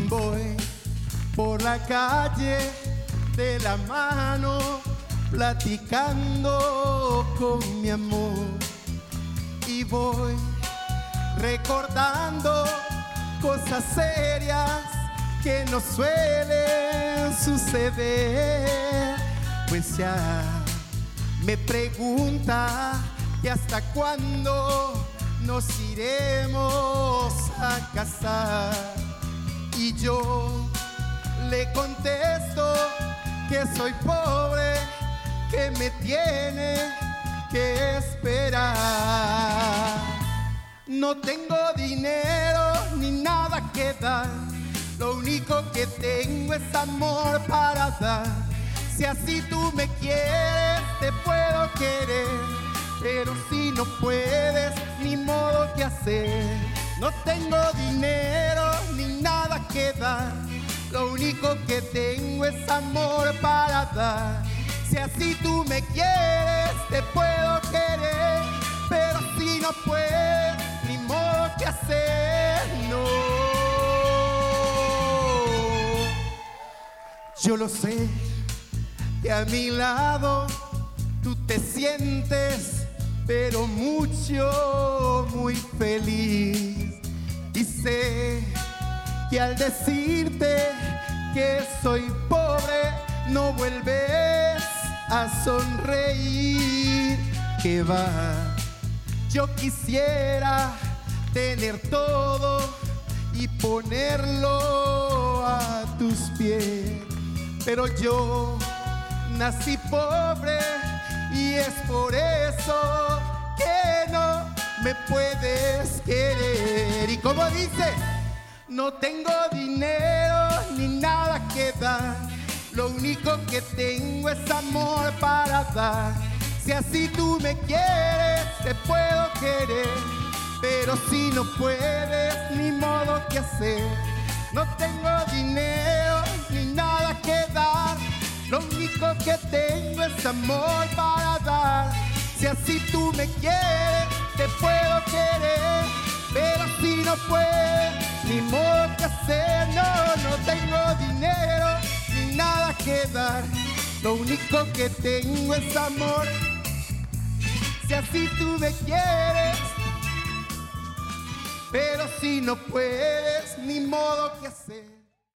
Voy por la calle de la mano, platicando con mi amor, y voy recordando cosas serias que no suelen suceder. Pues ya me pregunta que hasta cuándo nos iremos a casar, y yo le contesto que soy pobre, que me tiene que esperar. No tengo dinero ni nada que dar, lo único que tengo es amor para dar. Si así tú me quieres, te puedo querer, pero si no puedes, ni modo que hacer. No tengo dinero ni nada que dar, lo único que tengo es amor para dar. Si así tú me quieres, te puedo querer, pero si no puedes, ni modo que hacer, no. Yo lo sé, que a mi lado tú te sientes, pero mucho, muy feliz. Y sé que al decirte que soy pobre, no vuelves a sonreír. Que va, yo quisiera tener todo y ponerlo a tus pies, pero yo nací pobre y es por eso que no me puedes querer. Y como dice, no tengo dinero ni nada que dar, lo único que tengo es amor para dar. Si así tú me quieres, te puedo querer, pero si no puedes, ni modo que hacer. No tengo dinero ni nada que dar, lo único que tengo es amor para dar. Si así tú me quieres, te puedo querer, pero si no puedes, ni modo que hacer. No tengo dinero ni nada que dar, lo único que tengo es amor. Si así tú me quieres, pero si no puedes, ni modo que hacer.